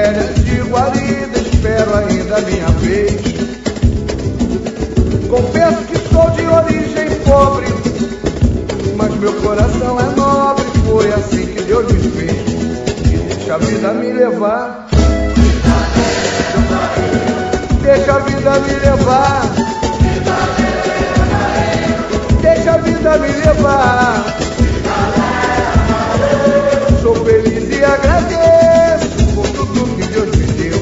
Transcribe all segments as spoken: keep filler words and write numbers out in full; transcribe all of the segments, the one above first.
férias de guarida, espero ainda a minha vez. Confesso que sou de origem pobre, mas meu coração é nobre, foi assim que Deus me fez. E deixa a vida me levar, deixa a vida me levar, deixa a vida me levar. Sou feliz e agradeço por tudo que Deus me deu.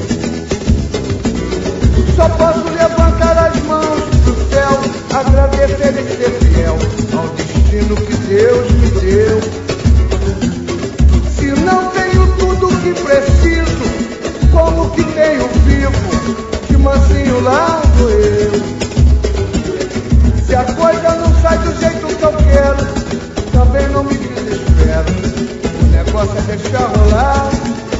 Só posso levantar as mãos pro céu, agradecer e ser fiel ao destino que Deus me deu. Se não tenho tudo o que preciso, como que tenho vivo, de mansinho largo eu. Se a coisa não sai do jeito que eu quero, também não me desespero. O negócio é deixar rolar.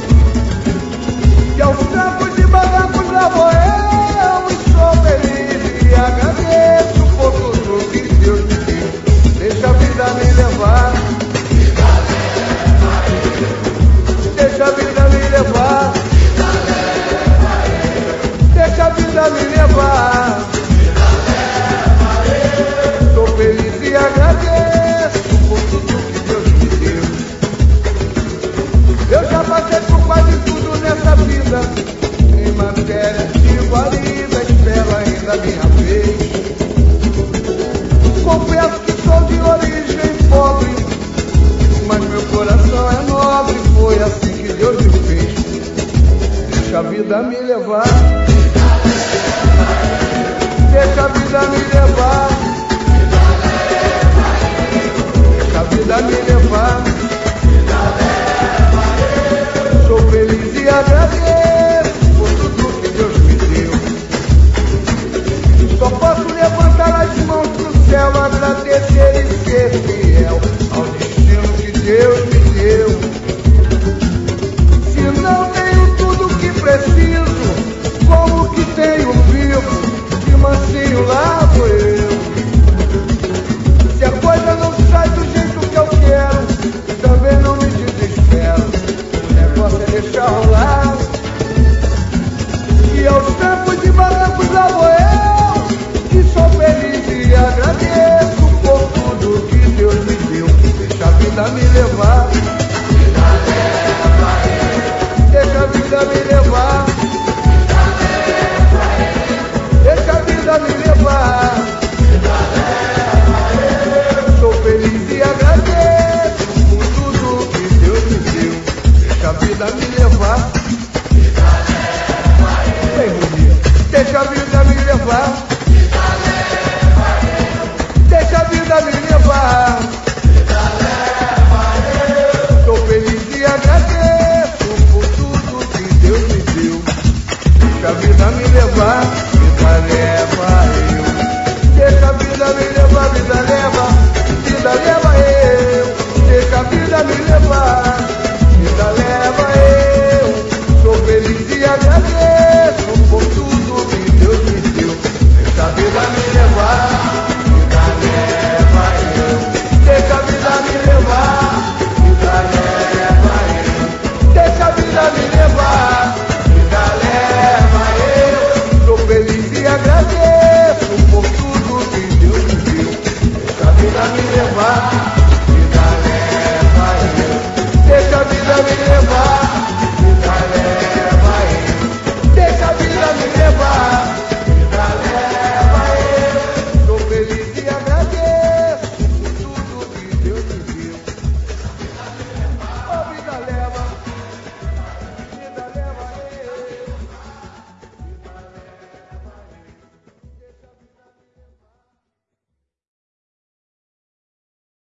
Que aos trancos e barrancos lá vou eu, e sou feliz e agradeço por tudo que Deus me deu. Deixa a vida me levar, deixa a vida me levar, deixa a vida me levar. Sou feliz e agradeço por tudo que Deus me deu. Eu já passei por quase tudo nessa vida, em matéria de guarida, espero ainda a minha vez. Confesso que sou de origem pobre, mas meu coração é nobre, foi assim que Deus me fez. Deixa a vida me levar, deixa a vida me levar, deixa a vida me levar. Sou feliz e agradeço por tudo que Deus me deu. Só posso levantar as mãos pro céu, agradecer e ser fiel ao destino que Deus me deu. Se não tenho tudo o que preciso, como que tenho vivo, de mansinho lá vou eu. Se a coisa não sai do jeito que eu quero, também não me desespero. O negócio é deixar rolar. E aos trancos e barrancos lá vou eu, e sou feliz e agradeço por tudo que Deus me deu. Deixa a vida me levar, deixa a vida me levar, deixa a vida me levar. Sou feliz e agradeço por tudo que Deus me deu. Deixa a vida me levar, bem bonito. Deixa a vida me levar, deixa a vida me levar. Sou feliz e agradeço por tudo que Deus me deu. Deixa a vida me levar, vida leva eu. Deixa a vida me levar, vida leva, vida leva eu. Deixa a vida me levar, vida leva eu. Sou feliz e agradeço